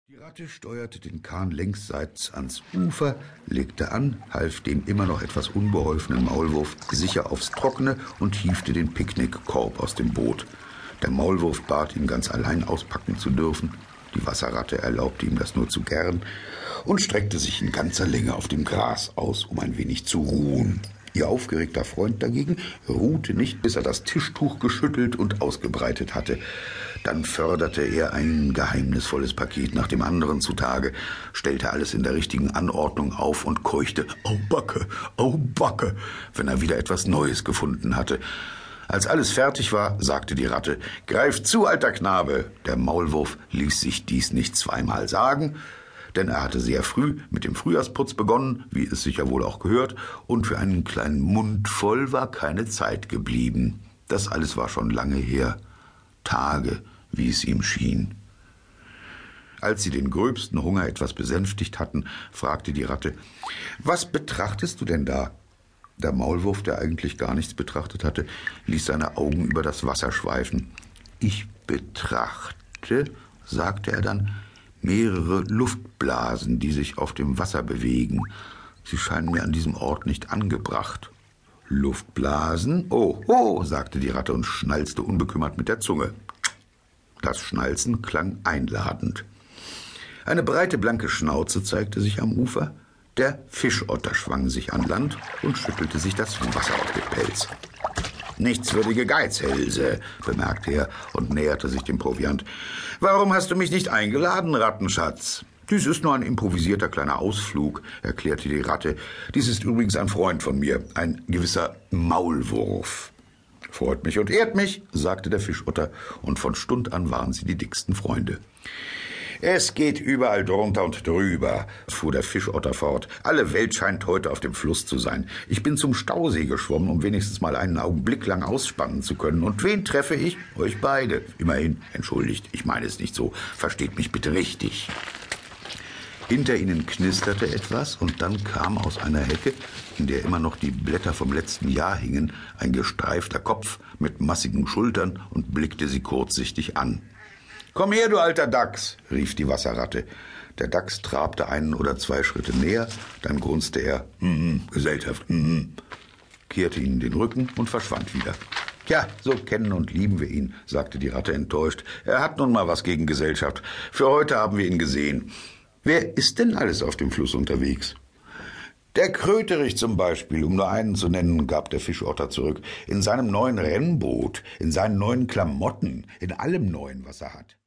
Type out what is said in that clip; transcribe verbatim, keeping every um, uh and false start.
Die Ratte steuerte den Kahn längsseits ans Ufer, legte an, half dem immer noch etwas unbeholfenen Maulwurf sicher aufs Trockene und hiefte den Picknickkorb aus dem Boot. Der Maulwurf bat ihn, ganz allein auspacken zu dürfen. Die Wasserratte erlaubte ihm das nur zu gern und streckte sich in ganzer Länge auf dem Gras aus, um ein wenig zu ruhen. Ihr aufgeregter Freund dagegen ruhte nicht, bis er das Tischtuch geschüttelt und ausgebreitet hatte. Dann förderte er ein geheimnisvolles Paket nach dem anderen zutage, stellte alles in der richtigen Anordnung auf und keuchte »Au Backe, au Backe«, wenn er wieder etwas Neues gefunden hatte. Als alles fertig war, sagte die Ratte, »Greif zu, alter Knabe!« Der Maulwurf ließ sich dies nicht zweimal sagen, denn er hatte sehr früh mit dem Frühjahrsputz begonnen, wie es sicher wohl auch gehört, und für einen kleinen Mund voll war keine Zeit geblieben. Das alles war schon lange her, Tage, wie es ihm schien. Als sie den gröbsten Hunger etwas besänftigt hatten, fragte die Ratte, »Was betrachtest du denn da?« Der Maulwurf, der eigentlich gar nichts betrachtet hatte, ließ seine Augen über das Wasser schweifen. »Ich betrachte«, sagte er dann, »mehrere Luftblasen, die sich auf dem Wasser bewegen. Sie scheinen mir an diesem Ort nicht angebracht.« »Luftblasen? Oh, oh«, sagte die Ratte und schnalzte unbekümmert mit der Zunge. Das Schnalzen klang einladend. Eine breite, blanke Schnauze zeigte sich am Ufer. Der Fischotter schwang sich an Land und schüttelte sich das Wasser auf den Pelz. »Nichtswürdige Geizhälse«, bemerkte er und näherte sich dem Proviant. »Warum hast du mich nicht eingeladen, Rattenschatz?« »Dies ist nur ein improvisierter kleiner Ausflug«, erklärte die Ratte. »Dies ist übrigens ein Freund von mir, ein gewisser Maulwurf.« »Freut mich und ehrt mich«, sagte der Fischotter, und von Stund an waren sie die dicksten Freunde. »Es geht überall drunter und drüber«, fuhr der Fischotter fort. »Alle Welt scheint heute auf dem Fluss zu sein. Ich bin zum Stausee geschwommen, um wenigstens mal einen Augenblick lang ausspannen zu können. Und wen treffe ich? Euch beide. Immerhin, entschuldigt, ich meine es nicht so. Versteht mich bitte richtig.« Hinter ihnen knisterte etwas, und dann kam aus einer Hecke, in der immer noch die Blätter vom letzten Jahr hingen, ein gestreifter Kopf mit massigen Schultern und blickte sie kurzsichtig an. »Komm her, du alter Dachs«, rief die Wasserratte. Der Dachs trabte einen oder zwei Schritte näher, dann grunzte er, »Mhm, Gesellschaft, mhm«, kehrte ihnen den Rücken und verschwand wieder. »Tja, so kennen und lieben wir ihn«, sagte die Ratte enttäuscht. »Er hat nun mal was gegen Gesellschaft. Für heute haben wir ihn gesehen. Wer ist denn alles auf dem Fluss unterwegs?« »Der Kröterich zum Beispiel, um nur einen zu nennen«, gab der Fischotter zurück, »in seinem neuen Rennboot, in seinen neuen Klamotten, in allem Neuen, was er hat.«